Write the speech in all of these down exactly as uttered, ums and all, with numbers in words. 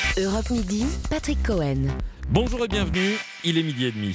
Europe Midi, Patrick Cohen. Bonjour et bienvenue, il est midi et demi.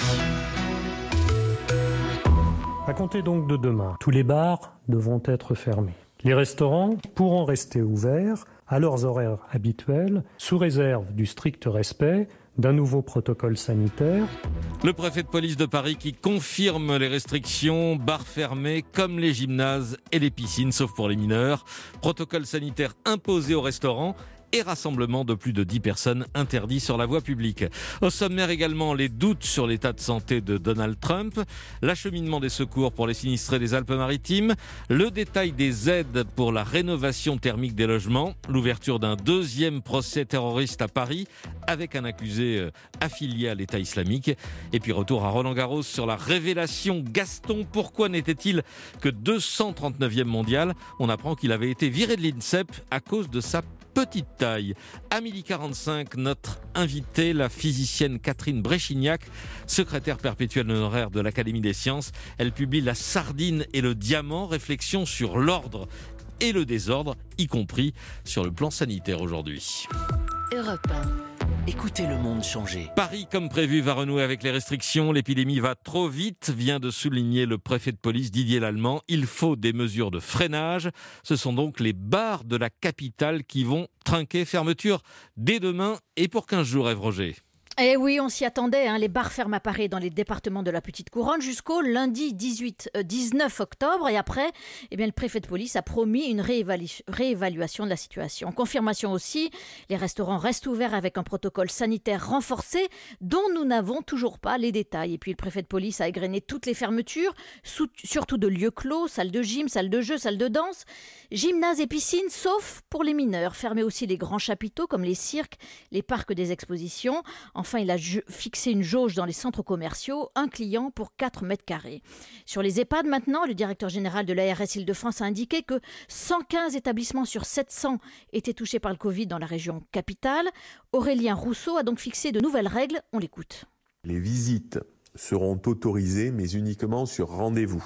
À compter donc de demain, tous les bars devront être fermés. Les restaurants pourront rester ouverts à leurs horaires habituels, sous réserve du strict respect d'un nouveau protocole sanitaire. Le préfet de police de Paris qui confirme les restrictions, bars fermés comme les gymnases et les piscines, sauf pour les mineurs. Protocole sanitaire imposé aux restaurants et rassemblement de plus de dix personnes interdits sur la voie publique. Au sommaire également, les doutes sur l'état de santé de Donald Trump, l'acheminement des secours pour les sinistrés des Alpes-Maritimes, le détail des aides pour la rénovation thermique des logements, l'ouverture d'un deuxième procès terroriste à Paris avec un accusé affilié à l'État islamique. Et puis retour à Roland-Garros sur la révélation Gaston. Pourquoi n'était-il que deux cent trente-neuvième mondial ? On apprend qu'il avait été viré de l'INSEP à cause de sa petite taille. À midi quarante-cinq, notre invitée, la physicienne Catherine Bréchignac, secrétaire perpétuelle honoraire de l'Académie des sciences. Elle publie La sardine et le diamant, réflexion sur l'ordre et le désordre, y compris sur le plan sanitaire aujourd'hui. Europe un. Écoutez le monde changer. Paris, comme prévu, va renouer avec les restrictions. L'épidémie va trop vite, vient de souligner le préfet de police Didier Lallement. Il faut des mesures de freinage. Ce sont donc les bars de la capitale qui vont trinquer. Fermeture dès demain et pour quinze jours, Ève Roger. Eh oui, on s'y attendait. Hein. Les bars ferment à Paris dans les départements de la Petite Couronne jusqu'au lundi dix-huit, euh, dix-neuf octobre. Et après, eh bien, le préfet de police a promis une réévalu- réévaluation de la situation. Confirmation aussi, les restaurants restent ouverts avec un protocole sanitaire renforcé dont nous n'avons toujours pas les détails. Et puis le préfet de police a égrené toutes les fermetures, sous- surtout de lieux clos, salles de gym, salles de jeux, salles de danse, gymnases et piscines, sauf pour les mineurs. Fermé aussi les grands chapiteaux comme les cirques, les parcs des expositions. Enfin, il a ju- fixé une jauge dans les centres commerciaux, un client pour quatre mètres carrés. Sur les EHPAD maintenant, le directeur général de l'A R S Île-de-France a indiqué que cent quinze établissements sur sept cents étaient touchés par le Covid dans la région capitale. Aurélien Rousseau a donc fixé de nouvelles règles. On l'écoute. Les visites seront autorisées, mais uniquement sur rendez-vous,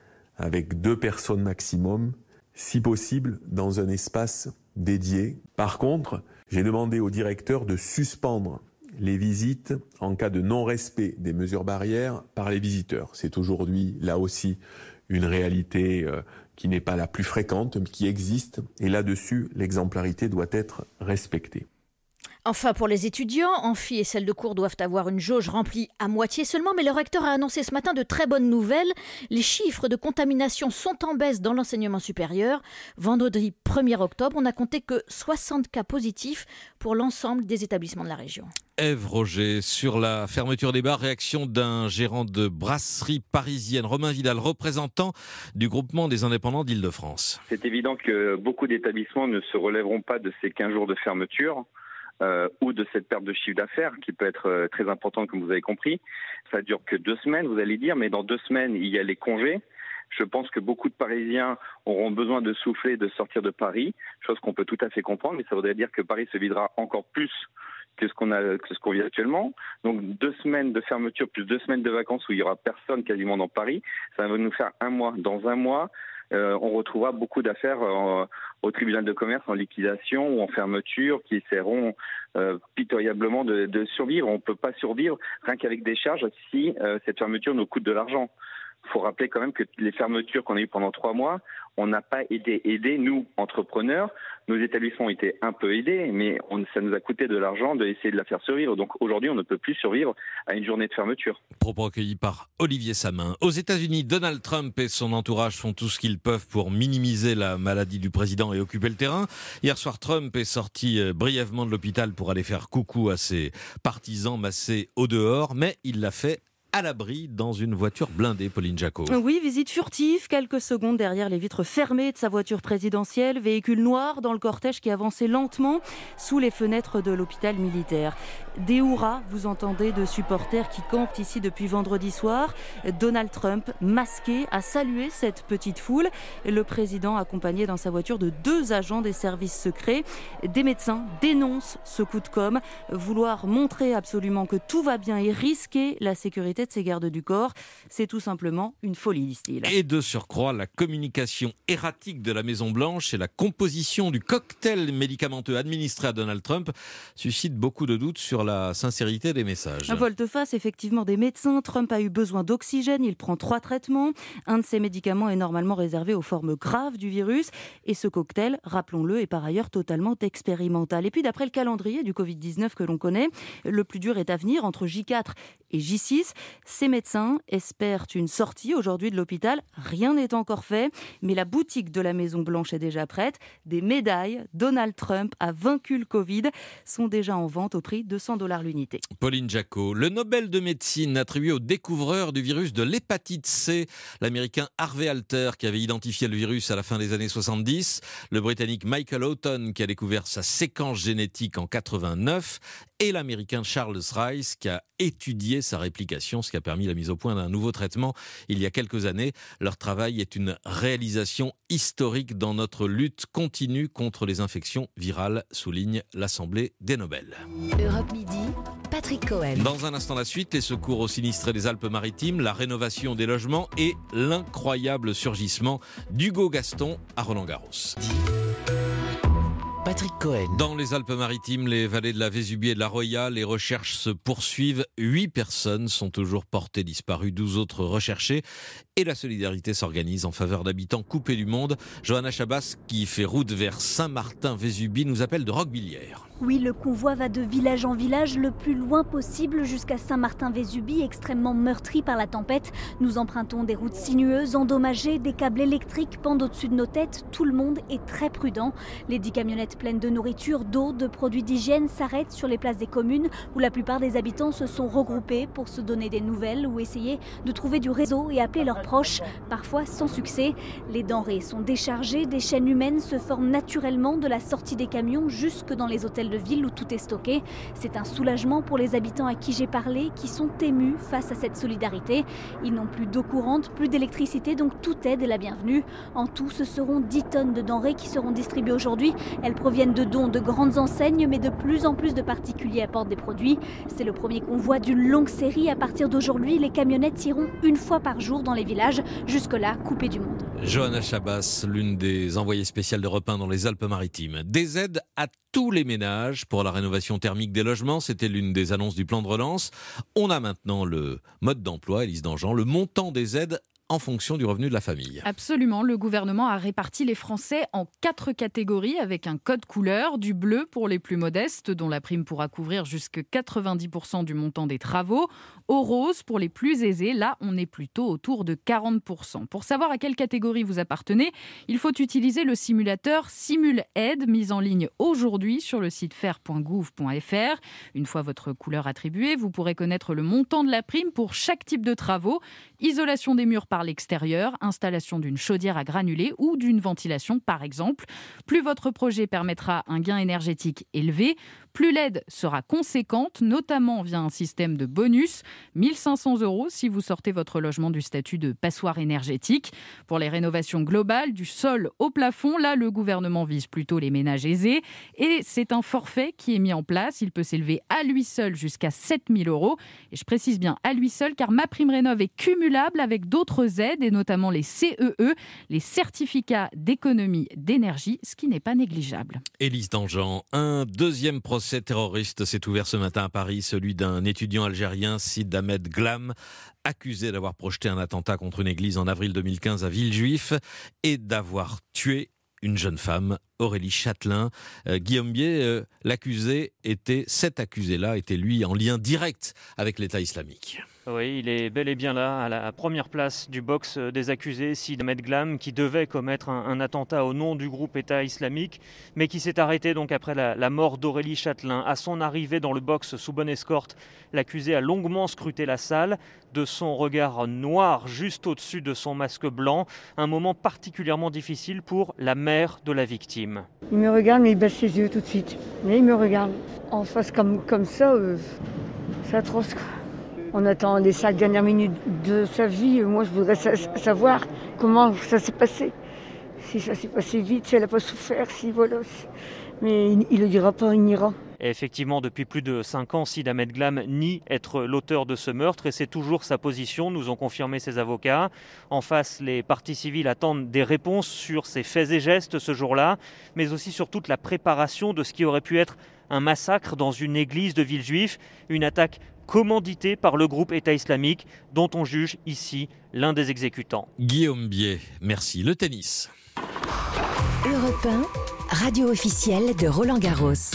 avec deux personnes maximum, si possible dans un espace dédié. Par contre, j'ai demandé au directeur de suspendre les visites en cas de non-respect des mesures barrières par les visiteurs. C'est aujourd'hui, là aussi, une réalité euh, qui n'est pas la plus fréquente, mais qui existe. Et là-dessus, l'exemplarité doit être respectée. Enfin, pour les étudiants, amphi et salles de cours doivent avoir une jauge remplie à moitié seulement, mais le recteur a annoncé ce matin de très bonnes nouvelles. Les chiffres de contamination sont en baisse dans l'enseignement supérieur. Vendredi premier octobre, on n'a compté que soixante cas positifs pour l'ensemble des établissements de la région. Ève Roger, sur la fermeture des bars, réaction d'un gérant de brasserie parisienne, Romain Vidal, représentant du groupement des indépendants d'Île-de-France. C'est évident que beaucoup d'établissements ne se relèveront pas de ces quinze jours de fermeture. Euh, ou de cette perte de chiffre d'affaires qui peut être euh, très importante, comme vous avez compris. Ça dure que deux semaines, vous allez dire, mais dans deux semaines, il y a les congés. Je pense que beaucoup de Parisiens auront besoin de souffler, de sortir de Paris, chose qu'on peut tout à fait comprendre, mais ça voudrait dire que Paris se videra encore plus que ce qu'on a, que ce qu'on vit actuellement. Donc deux semaines de fermeture plus deux semaines de vacances où il y aura personne quasiment dans Paris, ça va nous faire un mois. Dans un mois, Euh, on retrouvera beaucoup d'affaires euh, au tribunal de commerce en liquidation ou en fermeture qui essaieront euh, pitoyablement de, de survivre. On ne peut pas survivre rien qu'avec des charges si euh, cette fermeture nous coûte de l'argent. Il faut rappeler quand même que les fermetures qu'on a eues pendant trois mois, on n'a pas été aidés, nous, entrepreneurs. Nos établissements ont été un peu aidés, mais on, ça nous a coûté de l'argent d'essayer de la faire survivre. Donc aujourd'hui, on ne peut plus survivre à une journée de fermeture. Propos recueillis par Olivier Samin. Aux États-Unis, Donald Trump et son entourage font tout ce qu'ils peuvent pour minimiser la maladie du président et occuper le terrain. Hier soir, Trump est sorti brièvement de l'hôpital pour aller faire coucou à ses partisans massés au dehors, mais il l'a fait à l'abri dans une voiture blindée, Pauline Jacot. Oui, visite furtive, quelques secondes derrière les vitres fermées de sa voiture présidentielle, véhicule noir dans le cortège qui avançait lentement sous les fenêtres de l'hôpital militaire. Des hurrahs, vous entendez, de supporters qui campent ici depuis vendredi soir. Donald Trump, masqué, a salué cette petite foule. Le président accompagné dans sa voiture de deux agents des services secrets. Des médecins dénoncent ce coup de com', vouloir montrer absolument que tout va bien et risquer la sécurité sécurité de ses gardes du corps. C'est tout simplement une folie, disent-ils. Et de surcroît, la communication erratique de la Maison-Blanche et la composition du cocktail médicamenteux administré à Donald Trump suscitent beaucoup de doutes sur la sincérité des messages. Volte-face effectivement des médecins. Trump a eu besoin d'oxygène, il prend trois traitements. Un de ces médicaments est normalement réservé aux formes graves du virus. Et ce cocktail, rappelons-le, est par ailleurs totalement expérimental. Et puis d'après le calendrier du covid dix-neuf que l'on connaît, le plus dur est à venir entre J quatre et J six. Ces médecins espèrent une sortie aujourd'hui de l'hôpital. Rien n'est encore fait, mais la boutique de la Maison-Blanche est déjà prête. Des médailles Donald Trump a vaincu le Covid sont déjà en vente au prix de cent dollars l'unité. Pauline Jacot, le Nobel de médecine attribué au découvreur du virus de l'hépatite C, l'américain Harvey Alter qui avait identifié le virus à la fin des années soixante-dix, le britannique Michael Houghton qui a découvert sa séquence génétique en quatre-vingt-neuf et l'américain Charles Rice qui a étudié sa réplication, ce qui a permis la mise au point d'un nouveau traitement il y a quelques années. Leur travail est une réalisation historique dans notre lutte continue contre les infections virales, souligne l'Assemblée des Nobel. Europe Midi, Patrick Cohen. Dans un instant la suite, les secours aux sinistrés des Alpes-Maritimes, la rénovation des logements et l'incroyable surgissement d'Hugo Gaston à Roland-Garros. Patrick Cohen. Dans les Alpes-Maritimes, les vallées de la Vésubie et de la Roya, les recherches se poursuivent. Huit personnes sont toujours portées disparues, douze autres recherchées. Et la solidarité s'organise en faveur d'habitants coupés du monde. Johanna Chabas, qui fait route vers Saint-Martin-Vésubie, nous appelle de Roquebillière. Oui, le convoi va de village en village le plus loin possible jusqu'à Saint-Martin-Vésubie, extrêmement meurtri par la tempête. Nous empruntons des routes sinueuses, endommagées, des câbles électriques pendent au-dessus de nos têtes. Tout le monde est très prudent. Les dix camionnettes pleines de nourriture, d'eau, de produits d'hygiène s'arrêtent sur les places des communes où la plupart des habitants se sont regroupés pour se donner des nouvelles ou essayer de trouver du réseau et appeler leurs proches, parfois sans succès. Les denrées sont déchargées, des chaînes humaines se forment naturellement de la sortie des camions jusque dans les hôtels de ville où tout est stocké. C'est un soulagement pour les habitants à qui j'ai parlé, qui sont émus face à cette solidarité. Ils n'ont plus d'eau courante, plus d'électricité, donc toute aide est la bienvenue. En tout, ce seront dix tonnes de denrées qui seront distribuées aujourd'hui. Elles proviennent de dons de grandes enseignes, mais de plus en plus de particuliers apportent des produits. C'est le premier convoi d'une longue série. À partir d'aujourd'hui, les camionnettes iront une fois par jour dans les villages, jusque-là coupés du monde. Johanna Chabas, l'une des envoyées spéciales d'Europe un dans les Alpes-Maritimes. Des aides à tous les ménages pour la rénovation thermique des logements, c'était l'une des annonces du plan de relance. On a maintenant le mode d'emploi, Élise Dangean, le montant des aides en fonction du revenu de la famille. Absolument, le gouvernement a réparti les Français en quatre catégories avec un code couleur, du bleu pour les plus modestes dont la prime pourra couvrir jusqu'à quatre-vingt-dix pour cent du montant des travaux, au rose pour les plus aisés, là on est plutôt autour de quarante pour cent. Pour savoir à quelle catégorie vous appartenez, il faut utiliser le simulateur SimulAide mis en ligne aujourd'hui sur le site fer point gouv point f r. Une fois votre couleur attribuée, vous pourrez connaître le montant de la prime pour chaque type de travaux, isolation des murs par l'extérieur, installation d'une chaudière à granulés ou d'une ventilation par exemple. Plus votre projet permettra un gain énergétique élevé, plus l'aide sera conséquente, notamment via un système de bonus, mille cinq cents euros si vous sortez votre logement du statut de passoire énergétique. Pour les rénovations globales, du sol au plafond, là le gouvernement vise plutôt les ménages aisés et c'est un forfait qui est mis en place. Il peut s'élever à lui seul jusqu'à sept mille euros. Et je précise bien à lui seul car MaPrimeRénov' est cumulable avec d'autres aides et notamment les C E E, les certificats d'économie d'énergie, ce qui n'est pas négligeable. Élise Dangean, un deuxième procès terroriste s'est ouvert ce matin à Paris, celui d'un étudiant algérien, Sid Ahmed Glam, accusé d'avoir projeté un attentat contre une église en avril deux mille quinze à Villejuif et d'avoir tué une jeune femme, Aurélie Châtelain. Euh, Guillaume Bier, euh, l'accusé était, cet accusé-là était lui en lien direct avec l'État islamique. Oui, il est bel et bien là, à la première place du box des accusés, Sid Ahmed Glam, qui devait commettre un, un attentat au nom du groupe État islamique, mais qui s'est arrêté donc après la, la mort d'Aurélie Châtelain. À son arrivée dans le box sous bonne escorte, l'accusé a longuement scruté la salle, de son regard noir juste au-dessus de son masque blanc, un moment particulièrement difficile pour la mère de la victime. Il me regarde, mais il baisse ses yeux tout de suite. Mais il me regarde. En face comme, comme ça, euh, c'est atroce, quoi. On attend les cinq dernières minutes de sa vie. Moi, je voudrais sa- savoir comment ça s'est passé. Si ça s'est passé vite, si elle n'a pas souffert, si voilà. Mais il ne le dira pas, il n'ira. Et effectivement, depuis plus de cinq ans, Sid Ahmed Glam nie être l'auteur de ce meurtre et c'est toujours sa position, nous ont confirmé ses avocats. En face, les parties civiles attendent des réponses sur ses faits et gestes ce jour-là, mais aussi sur toute la préparation de ce qui aurait pu être un massacre dans une église de Villejuif, une attaque commanditée par le groupe État islamique dont on juge ici l'un des exécutants. Guillaume Bier, merci. Le tennis. Europe un, radio officielle de Roland Garros.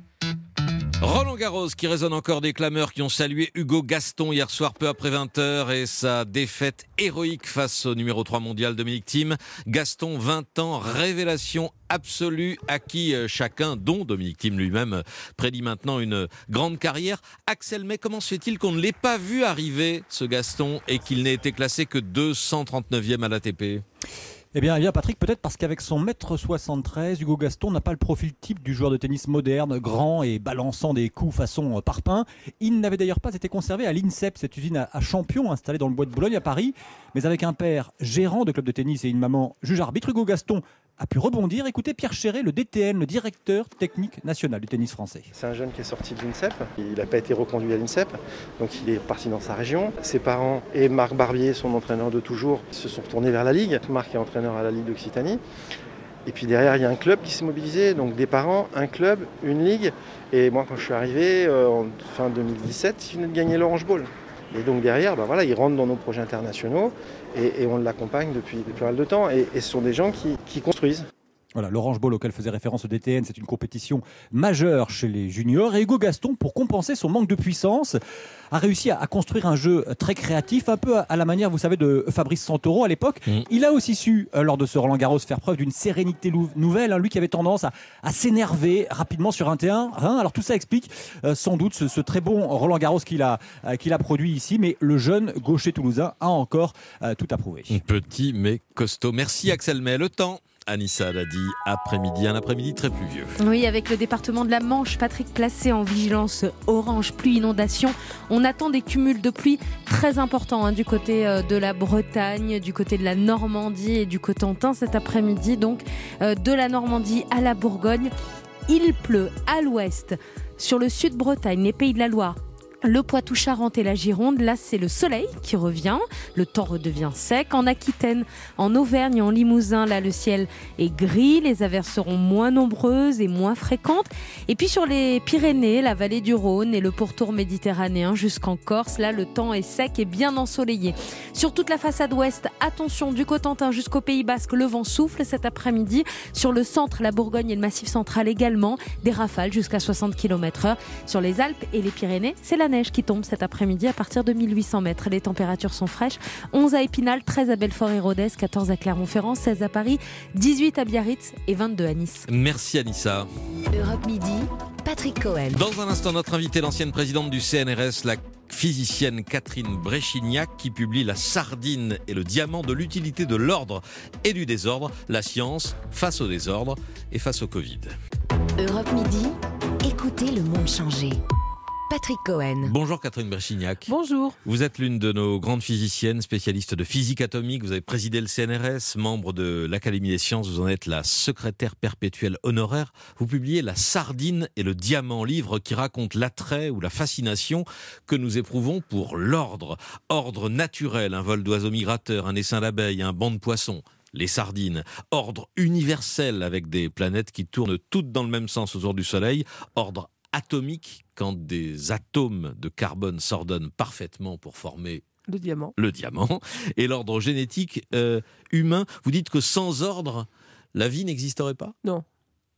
Roland Garros qui résonne encore des clameurs qui ont salué Hugo Gaston hier soir peu après vingt heures et sa défaite héroïque face au numéro trois mondial Dominic Thiem. Gaston, vingt ans, révélation absolue à qui chacun, dont Dominic Thiem lui-même, prédit maintenant une grande carrière. Axel May, comment se fait-il qu'on ne l'ait pas vu arriver, ce Gaston, et qu'il n'ait été classé que deux cent trente-neuvième à l'A T P ? Eh bien, eh bien, Patrick, peut-être parce qu'avec son un mètre soixante-treize, Hugo Gaston n'a pas le profil type du joueur de tennis moderne, grand et balançant des coups façon parpaing. Il n'avait d'ailleurs pas été conservé à l'INSEP, cette usine à Champion installée dans le bois de Boulogne à Paris. Mais avec un père gérant de club de tennis et une maman juge-arbitre, Hugo Gaston a pu rebondir. Écoutez Pierre Chéret, le D T N, le directeur technique national du tennis français. C'est un jeune qui est sorti de l'INSEP. Il n'a pas été reconduit à l'INSEP, donc il est parti dans sa région. Ses parents et Marc Barbier, son entraîneur de toujours, se sont retournés vers la Ligue. Marc est entraîneur à la Ligue d'Occitanie. Et puis derrière, il y a un club qui s'est mobilisé, donc des parents, un club, une ligue. Et moi, quand je suis arrivé euh, en fin deux mille dix-sept, il venait de gagner l'Orange Bowl. Et donc derrière, ben voilà, il rentre dans nos projets internationaux et, et on l'accompagne depuis, depuis pas mal de temps. Et, et ce sont des gens qui, qui construisent. Voilà, l'Orange Bowl auquel faisait référence le D T N, c'est une compétition majeure chez les juniors. Et Hugo Gaston, pour compenser son manque de puissance, a réussi à, à construire un jeu très créatif, un peu à, à la manière, vous savez, de Fabrice Santoro à l'époque. Mmh. Il a aussi su, euh, lors de ce Roland Garros, faire preuve d'une sérénité lou- nouvelle. Hein, lui qui avait tendance à, à s'énerver rapidement sur un terrain. Hein, alors tout ça explique euh, sans doute ce, ce très bon Roland Garros qu'il a, euh, qu'il a produit ici. Mais le jeune gaucher toulousain a encore euh, tout approuvé. Petit mais costaud. Merci Axel May. Le temps. Anissa l'a dit, après-midi, un après-midi très pluvieux. Oui, avec le département de la Manche, Patrick, placé en vigilance orange, pluie, inondation. On attend des cumuls de pluie très importants hein, du côté euh, de la Bretagne, du côté de la Normandie et du Cotentin cet après-midi. Donc, euh, de la Normandie à la Bourgogne, il pleut à l'ouest, sur le sud-Bretagne, les Pays de la Loire, le Poitou-Charentes et la Gironde. Là, c'est le soleil qui revient. Le temps redevient sec. En Aquitaine, en Auvergne et en Limousin, là, le ciel est gris. Les averses seront moins nombreuses et moins fréquentes. Et puis sur les Pyrénées, la vallée du Rhône et le pourtour méditerranéen jusqu'en Corse, là, le temps est sec et bien ensoleillé. Sur toute la façade ouest, attention, du Cotentin jusqu'au Pays Basque, le vent souffle cet après-midi. Sur le centre, la Bourgogne et le Massif central également, des rafales jusqu'à soixante kilomètres heure. Sur les Alpes et les Pyrénées, c'est la neige qui tombe cet après-midi à partir de mille huit cents mètres. Les températures sont fraîches. onze à Épinal, treize à Belfort et Rodez, quatorze à Clermont-Ferrand, seize à Paris, dix-huit à Biarritz et vingt-deux à Nice. Merci Anissa. Europe Midi, Patrick Cohen. Dans un instant, notre invitée, l'ancienne présidente du C N R S, la physicienne Catherine Bréchignac, qui publie La sardine et le diamant de l'utilité de l'ordre et du désordre, la science face au désordre et face au Covid. Europe Midi, écoutez le monde changer. Patrick Cohen. Bonjour Catherine Bréchignac. Bonjour. Vous êtes l'une de nos grandes physiciennes, spécialiste de physique atomique. Vous avez présidé le C N R S, membre de l'Académie des sciences. Vous en êtes la secrétaire perpétuelle honoraire. Vous publiez La sardine et le diamant, livre qui raconte l'attrait ou la fascination que nous éprouvons pour l'ordre. Ordre naturel, un vol d'oiseaux migrateurs, un essaim d'abeilles, un banc de poissons. Les sardines. Ordre universel avec des planètes qui tournent toutes dans le même sens autour du Soleil. Ordre atomique, quand des atomes de carbone s'ordonnent parfaitement pour former le diamant. Le diamant. Et l'ordre génétique euh, humain, vous dites que sans ordre, la vie n'existerait pas ? Non. Pourquoi ?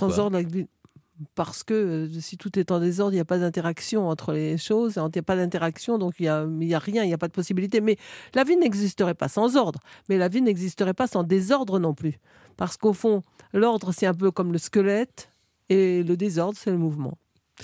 Sans ordre, la vie... parce que euh, si tout est en désordre, il n'y a pas d'interaction entre les choses. Il n'y a pas d'interaction, donc il n'y a, a rien, il n'y a pas de possibilité. Mais la vie n'existerait pas sans ordre. Mais la vie n'existerait pas sans désordre non plus. Parce qu'au fond, l'ordre, c'est un peu comme le squelette et le désordre, c'est le mouvement.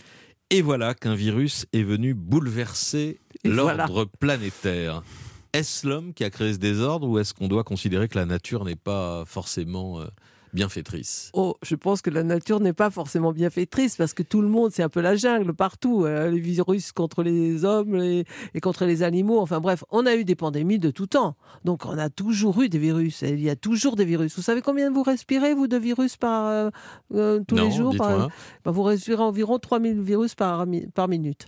Et voilà qu'un virus est venu bouleverser et l'ordre voilà. planétaire. Est-ce l'homme qui a créé ce désordre ou est-ce qu'on doit considérer que la nature n'est pas forcément euh, bienfaitrice? Oh, je pense que la nature n'est pas forcément bienfaitrice parce que tout le monde, c'est un peu la jungle partout. Euh, les virus contre les hommes les, et contre les animaux. Enfin bref, on a eu des pandémies de tout temps. Donc on a toujours eu des virus. Et il y a toujours des virus. Vous savez combien vous respirez, vous, de virus par, euh, euh, tous non, les jours par, ben, Vous respirez environ trois mille virus par, par minute.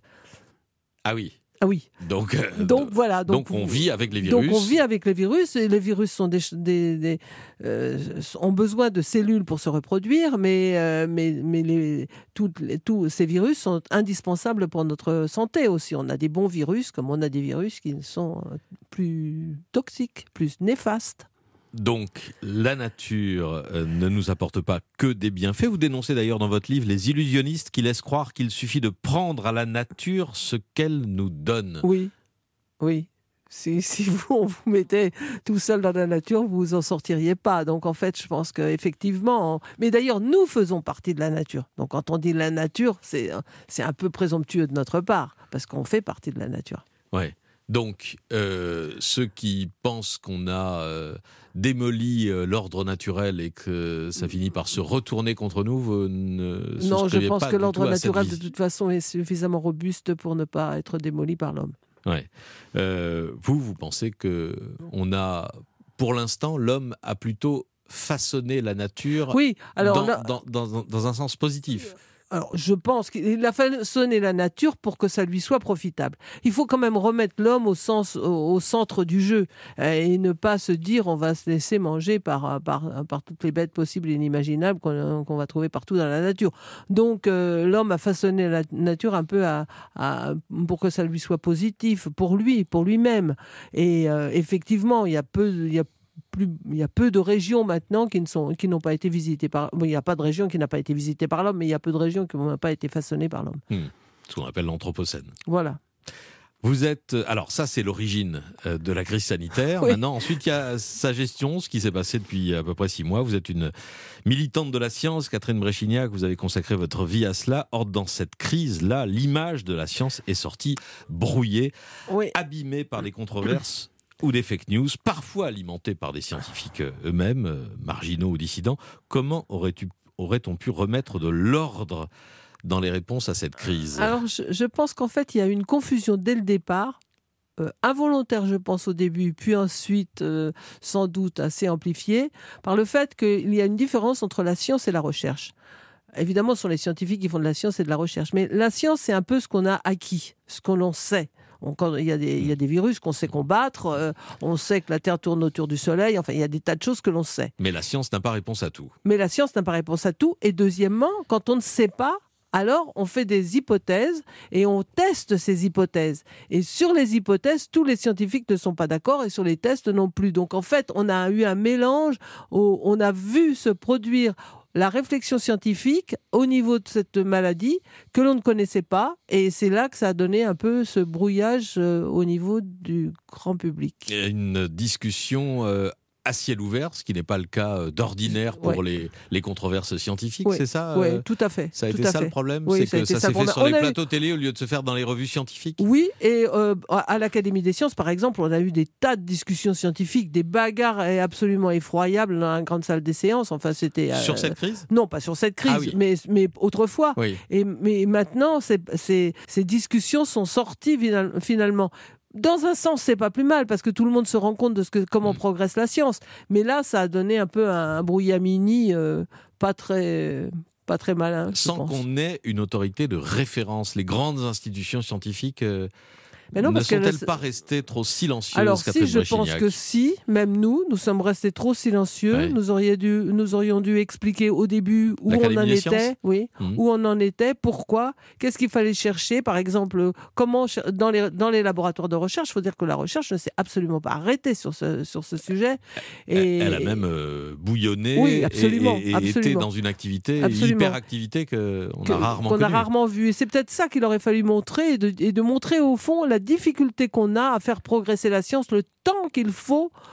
Ah oui. Ah oui. Donc, euh, donc voilà. Donc, donc on vit avec les virus. Donc on vit avec les virus et les virus sont des, des, des, euh, ont besoin de cellules pour se reproduire, mais, euh, mais, mais les, toutes les, tous ces virus sont indispensables pour notre santé aussi. On a des bons virus comme on a des virus qui sont plus toxiques, plus néfastes. Donc, la nature euh, ne nous apporte pas que des bienfaits. Vous dénoncez d'ailleurs dans votre livre les illusionnistes qui laissent croire qu'il suffit de prendre à la nature ce qu'elle nous donne. Oui, oui. Si, si vous, on vous mettait tout seul dans la nature, vous vous en sortiriez pas. Donc, en fait, je pense qu'effectivement... On... Mais d'ailleurs, nous faisons partie de la nature. Donc, quand on dit la nature, c'est, c'est un peu présomptueux de notre part, parce qu'on fait partie de la nature. Ouais. Donc, euh, ceux qui pensent qu'on a euh, démoli euh, l'ordre naturel et que ça finit par se retourner contre nous, vous ne Non, je pense pas que l'ordre naturel, de toute façon, est suffisamment robuste pour ne pas être démoli par l'homme. Ouais. Euh, vous, vous pensez que on a, pour l'instant, l'homme a plutôt façonné la nature oui, alors, dans, là... dans, dans, dans un sens positif. Alors, je pense qu'il a façonné la nature pour que ça lui soit profitable. Il faut quand même remettre l'homme au, sens, au, au centre du jeu et ne pas se dire on va se laisser manger par, par, par toutes les bêtes possibles et inimaginables qu'on, qu'on va trouver partout dans la nature. Donc, euh, l'homme a façonné la nature un peu à, à, pour que ça lui soit positif, pour lui, pour lui-même. Et euh, effectivement, il y a peu... Il y a Plus, il y a peu de régions maintenant qui, ne sont, qui n'ont pas été visitées par... Bon, il n'y a pas de région qui n'a pas été visitée par l'homme, mais il y a peu de régions qui n'ont pas été façonnées par l'homme. Hmm. Ce qu'on appelle l'anthropocène. Voilà. Vous êtes... Alors ça, c'est l'origine de la crise sanitaire. Oui. Maintenant, ensuite, il y a sa gestion, ce qui s'est passé depuis à peu près six mois. Vous êtes une militante de la science, Catherine Bréchignac. Vous avez consacré votre vie à cela. Or, dans cette crise-là, l'image de la science est sortie brouillée, oui. abîmée par des controverses ou des fake news, parfois alimentés par des scientifiques eux-mêmes, euh, marginaux ou dissidents. Comment aurais-tu, aurait-on pu remettre de l'ordre dans les réponses à cette crise ? Alors, je, je pense qu'en fait, il y a une confusion dès le départ, euh, involontaire, je pense, au début, puis ensuite, euh, sans doute, assez amplifiée, par le fait qu'il y a une différence entre la science et la recherche. Évidemment, ce sont les scientifiques qui font de la science et de la recherche, mais la science, c'est un peu ce qu'on a acquis, ce qu'on en sait. Quand il y a des, il y a des virus qu'on sait combattre, euh, on sait que la Terre tourne autour du Soleil, enfin il y a des tas de choses que l'on sait. Mais la science n'a pas réponse à tout. Mais la science n'a pas réponse à tout. Et deuxièmement, quand on ne sait pas, alors on fait des hypothèses et on teste ces hypothèses. Et sur les hypothèses, tous les scientifiques ne sont pas d'accord et sur les tests non plus. Donc en fait, on a eu un mélange où on a vu se produire la réflexion scientifique au niveau de cette maladie que l'on ne connaissait pas. Et c'est là que ça a donné un peu ce brouillage euh, au niveau du grand public. Et une discussion euh, à ciel ouvert, ce qui n'est pas le cas d'ordinaire pour ouais. les, les controverses scientifiques, ouais. c'est ça Oui, euh, tout à fait. Ça a tout été à ça fait. le problème oui, c'est ça que ça, ça s'est fait sur on les eu... plateaux télé au lieu de se faire dans les revues scientifiques. Oui, et euh, à l'Académie des sciences, par exemple, on a eu des tas de discussions scientifiques, des bagarres absolument effroyables dans la grande salle des séances. Enfin, c'était, euh... Sur cette crise ? Non, pas sur cette crise, ah, oui. mais, mais autrefois. Oui. Et, mais maintenant, c'est, c'est, ces discussions sont sorties finalement. Dans un sens, c'est pas plus mal parce que tout le monde se rend compte de ce que, comment mmh. progresse la science. Mais là, ça a donné un peu un, un brouillamini euh, pas très, pas très malin. Sans qu'on ait une autorité de référence, les grandes institutions scientifiques. Euh... Mais non, ne parce sont-elles que... pas restées trop silencieuses? Alors si, je pense que si, même nous, nous sommes restés trop silencieux. Ouais. Nous, aurions dû, nous aurions dû expliquer au début où on en était, oui, mmh. où on en était, pourquoi, qu'est-ce qu'il fallait chercher. Par exemple, comment dans les, dans les laboratoires de recherche, il faut dire que la recherche ne s'est absolument pas arrêtée sur ce, sur ce sujet. Et... Elle a même euh, bouillonné oui, absolument, et, et, et absolument. était dans une activité, absolument. hyper-activité qu'on a rarement qu'on connue. a rarement vue. Et c'est peut-être ça qu'il aurait fallu montrer et de, et de montrer au fond la difficulté qu'on a à faire progresser la science, le temps qu'il faut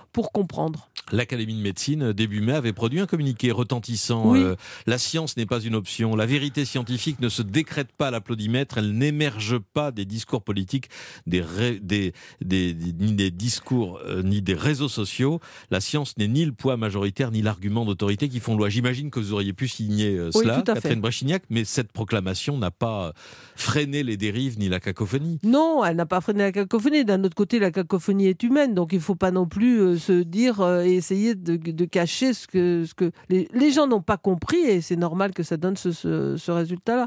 pour comprendre. L'Académie de médecine, début mai, avait produit un communiqué retentissant. Oui. Euh, la science n'est pas une option. La vérité scientifique ne se décrète pas à l'applaudimètre. Elle n'émerge pas des discours politiques, des, ré, des, des, des, ni des discours, euh, ni des réseaux sociaux. La science n'est ni le poids majoritaire, ni l'argument d'autorité qui font loi. J'imagine que vous auriez pu signer euh, oui, cela, Catherine fait. Bréchignac, mais cette proclamation n'a pas freiné les dérives ni la cacophonie. Non, elle n'a pas freiné la cacophonie. D'un autre côté, la cacophonie est humaine, donc il ne faut pas non plus euh, se dire euh, et essayer de, de cacher ce que, ce que les, les gens n'ont pas compris, et c'est normal que ça donne ce, ce, ce résultat-là.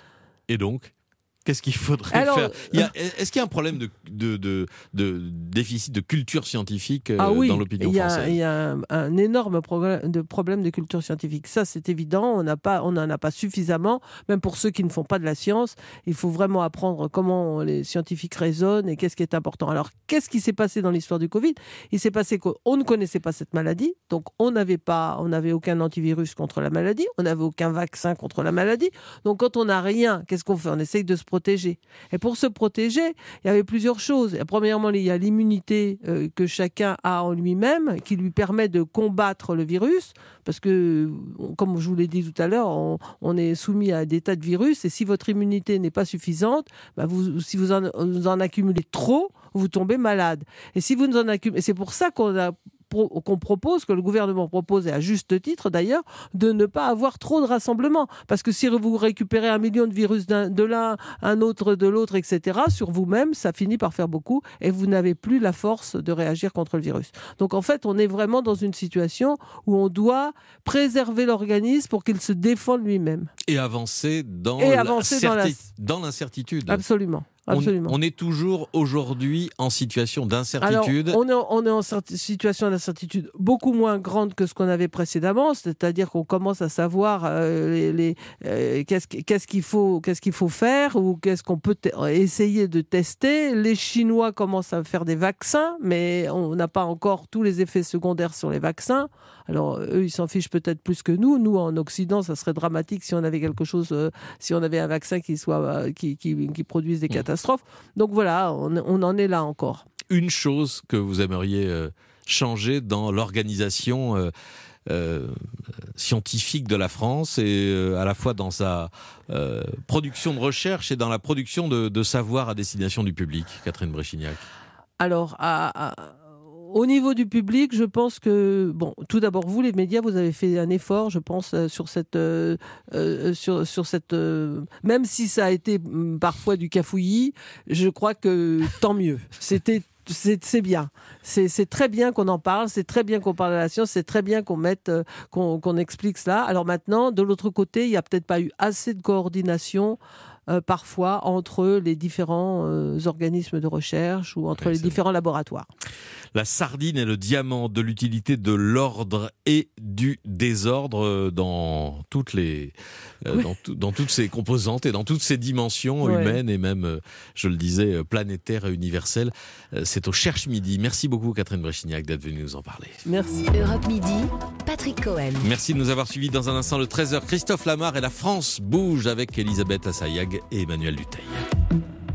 Et donc, qu'est-ce qu'il faudrait Alors, faire il y a, Est-ce qu'il y a un problème de, de, de, de déficit de culture scientifique euh, ah oui, dans l'opinion il y a, française? Il y a un, un énorme problème de, problème de culture scientifique. Ça, c'est évident. On n'a pas, on n'en a pas suffisamment. Même pour ceux qui ne font pas de la science, il faut vraiment apprendre comment les scientifiques raisonnent et qu'est-ce qui est important. Alors, qu'est-ce qui s'est passé dans l'histoire du Covid? Il s'est passé qu'on ne connaissait pas cette maladie. Donc, on n'avait pas, on n'avait aucun antivirus contre la maladie. On n'avait aucun vaccin contre la maladie. Donc, quand on n'a rien, qu'est-ce qu'on fait? On essaye de se protéger. Et pour se protéger, il y avait plusieurs choses. Premièrement, il y a l'immunité euh, que chacun a en lui-même, qui lui permet de combattre le virus, parce que, comme je vous l'ai dit tout à l'heure, on, on est soumis à des tas de virus, et si votre immunité n'est pas suffisante, bah vous, si vous en, vous en accumulez trop, vous tombez malade. Et si vous en accumulez, c'est pour ça qu'on a qu'on propose, que le gouvernement propose, et à juste titre d'ailleurs, de ne pas avoir trop de rassemblements. Parce que si vous récupérez un million de virus d'un, de l'un, un autre de l'autre, et cetera, sur vous-même, ça finit par faire beaucoup et vous n'avez plus la force de réagir contre le virus. Donc en fait, on est vraiment dans une situation où on doit préserver l'organisme pour qu'il se défende lui-même. Et avancer dans, et la avancer certi- dans, la... dans l'incertitude. Absolument. On, on est toujours aujourd'hui en situation d'incertitude. Alors, on est, on est en situation d'incertitude beaucoup moins grande que ce qu'on avait précédemment, c'est-à-dire qu'on commence à savoir euh, les, les, euh, qu'est-ce, qu'est-ce, qu'il faut, qu'est-ce qu'il faut faire ou qu'est-ce qu'on peut te- essayer de tester. Les Chinois commencent à faire des vaccins, mais on n'a pas encore tous les effets secondaires sur les vaccins. Alors, eux, ils s'en fichent peut-être plus que nous. Nous, en Occident, ça serait dramatique si on avait quelque chose, euh, si on avait un vaccin qui, soit, euh, qui, qui, qui produise des catastrophes. Donc voilà, on, on en est là encore. Une chose que vous aimeriez euh, changer dans l'organisation euh, euh, scientifique de la France, et euh, à la fois dans sa euh, production de recherche et dans la production de, de savoir à destination du public, Catherine Bréchignac? Alors, à... à... Au niveau du public, je pense que, bon, tout d'abord, vous, les médias, vous avez fait un effort, je pense, euh, sur cette, euh, euh, sur, sur cette, euh, même si ça a été euh, parfois du cafouillis, je crois que tant mieux. C'était C'est, c'est bien. C'est, c'est très bien qu'on en parle, c'est très bien qu'on parle de la science, c'est très bien qu'on mette, euh, qu'on, qu'on explique cela. Alors maintenant, de l'autre côté, il n'y a peut-être pas eu assez de coordination euh, parfois entre les différents euh, organismes de recherche ou entre ouais, les différents vrai. laboratoires. La sardine est le diamant de l'utilité de l'ordre et du désordre dans toutes les, euh, oui. dans, tout, dans toutes ses composantes et dans toutes ses dimensions ouais. humaines et même, je le disais, planétaires et universelles. C'est au Cherche Midi. Merci beaucoup Catherine Bréchignac d'être venue nous en parler. Merci. Europe Midi, Patrick Cohen. Merci de nous avoir suivis. Dans un instant, le treize heures, Christophe Lamar et la France bouge avec Elisabeth Assayag et Emmanuel Dutheil.